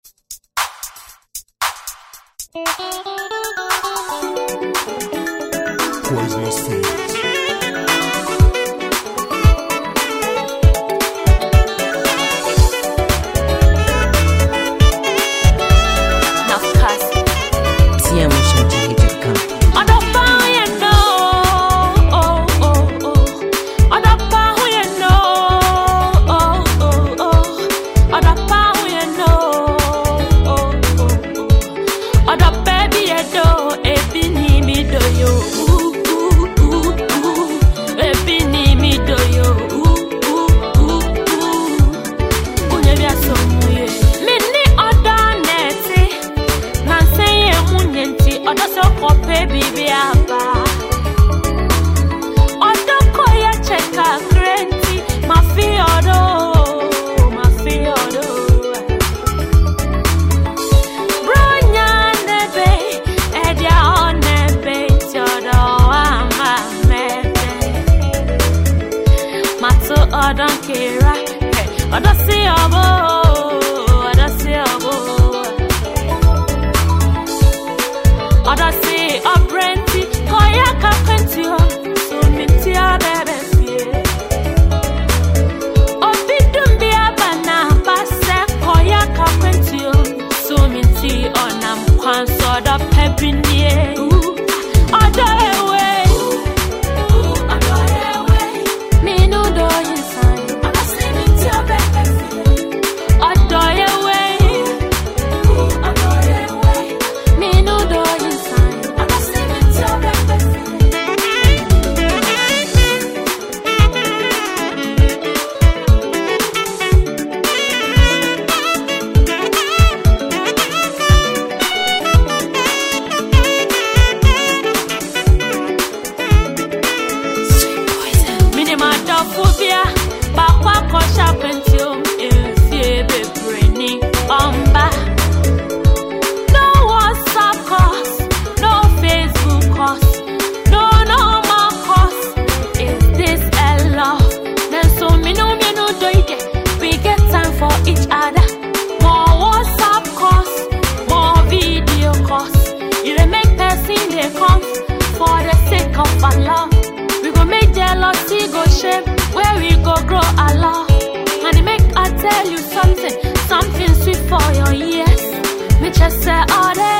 Poisonous fields. I don't care. I don't see a boy. I don't see a boy. I don't see a brandy. Koya kapentio. So mintia baby. Obidum bia bana pase. Koya kapentio. So minti onam kwan so da pepinye. No WhatsApp cost, no Facebook cost, no normal cost. Is this a love? Then so me no do it. We get time for each other. More WhatsApp cost, more video cost. You dey make person they come for the sake of our love. We go make jealousy go shape where we go grow our love. And it make I tell you something sweet for your ears. Me just say all that.